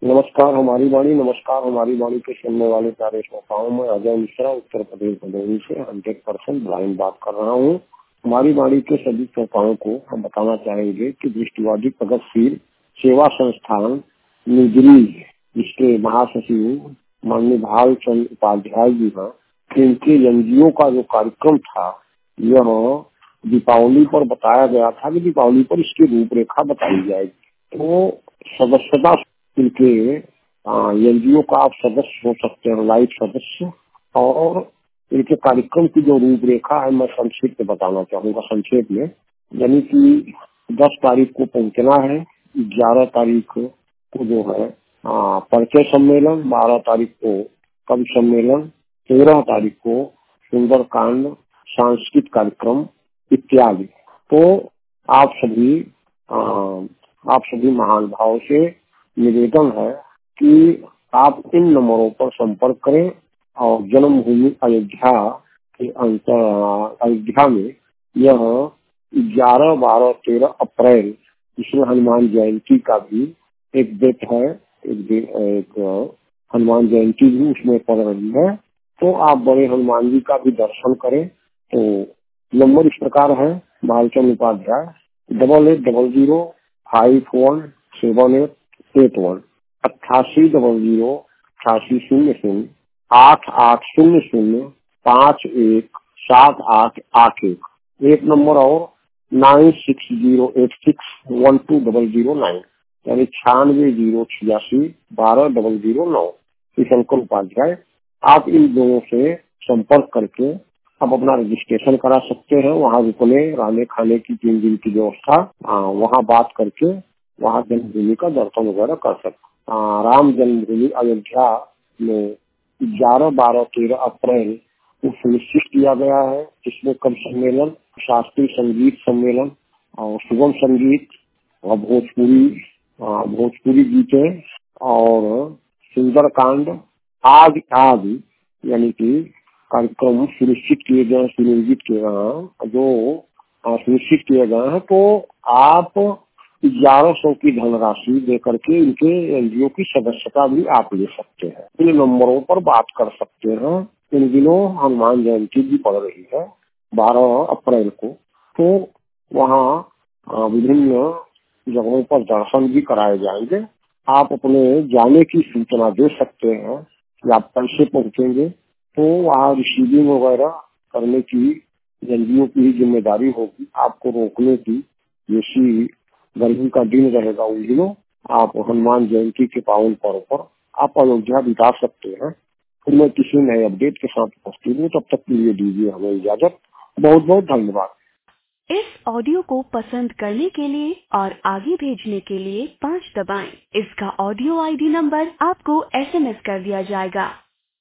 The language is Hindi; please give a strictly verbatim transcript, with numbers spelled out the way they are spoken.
नमस्कार हमारी वाणी नमस्कार हमारी वाणी के सुनने वाले प्यारे श्रोताओं में अजय मिश्रा उत्तर प्रदेश भदोही से हंड्रेड परसेंट ब्लाइंड बात कर रहा हूँ। हमारी वाणी के सभी श्रोताओं को हम बताना चाहेंगे कि दृष्टिवादी प्रगतिशील सेवा संस्थान निगरी, जिसके महासचिव माननीय भाल चंद उपाध्याय जी हैं, इनके एनजीओ का जो कार्यक्रम था यह दीपावली पर बताया गया था कि दीपावली पर इसकी रूपरेखा बताई जाएगी। तो सदस्यता इनके एनजीओ का आप सदस्य हो सकते हैं, लाइव सदस्य। और इनके कार्यक्रम की जो रूपरेखा है मैं संक्षेप में बताना चाहूंगा। संक्षेप में यानी कि दस तारीख को पहुंचना है, ग्यारह तारीख को जो है आ, परिचय सम्मेलन, बारह तारीख को कवि सम्मेलन, तेरह तारीख को सुंदरकांड सांस्कृतिक कार्यक्रम इत्यादि। तो आप सभी आ, आप सभी महान भाव से निवेदन है कि आप इन नंबरों पर संपर्क करें और जन्मभूमि अयोध्या के अंतर अयोध्या में यह ग्यारह बारह तेरह अप्रैल, जिसमें हनुमान जयंती का भी एक डेट है, एक, एक हनुमान जयंती भी उसमें पड़ रही है। तो आप बड़े हनुमान जी का भी दर्शन करें। तो नंबर इस प्रकार है, Bhalchand Upadhyay double eight double zero five one seven eight eight one अट्ठासी डबल जीरो अट्ठासी शून्य शून्य आठ आठ शून्य शून्य पाँच एक सात आठ आठ एक एक नंबर और nine six zero eight six one two double zero nine यानी छियानवे जीरो छियासी बारह डबल जीरो नौ शंकर उपाध्याय। आप इन दोनों से संपर्क करके आप अपना रजिस्ट्रेशन करा सकते हैं। वहाँ रुकने रहने खाने की तीन दिन की व्यवस्था, वहाँ बात करके वहाँ जन्मभूमि का दर्शन वगैरह कर सकते। राम जन्मभूमि अयोध्या में ग्यारह बारह तेरह अप्रैल को सुनिश्चित किया गया है, जिसमें कवि सम्मेलन, शास्त्रीय संगीत सम्मेलन और सुगम संगीत और भोजपुरी भोजपुरी गीतें और सुंदरकांड आदि आदि यानी कि कार्यक्रम सुनिश्चित किए गए, सुनियोजित किए गए हैं, जो सुनिश्चित किए गए हैं। तो आप ग्यारह सौ की धनराशि देकर के इनके एनजीओ की सदस्यता भी आप ले सकते हैं। इन नंबरों पर बात कर सकते हैं। इन दिनों हनुमान जयंती भी पड़ रही है बारह अप्रैल को, तो वहाँ विभिन्न जगहों पर दर्शन भी कराए जाएंगे। आप अपने जाने की सूचना दे सकते हैं कि आप कैसे पहुँचेंगे। तो वहाँ रिसीविंग वगैरह करने की एनजीओ की ही जिम्मेदारी होगी, आपको रोकने की। जैसी गर्मी का दिन रहेगा उन दिनों आप हनुमान जयंती के पावन पर्व पर आप अयोध्या बिता सकते हैं। फिर मैं किसी नए अपडेट के साथ उपस्थित हूँ, तब तक के लिए दीजिए हमें इजाजत। बहुत बहुत धन्यवाद। इस ऑडियो को पसंद करने के लिए और आगे भेजने के लिए पाँच दबाएं। इसका ऑडियो आईडी नंबर आपको एसएमएस कर दिया जाएगा।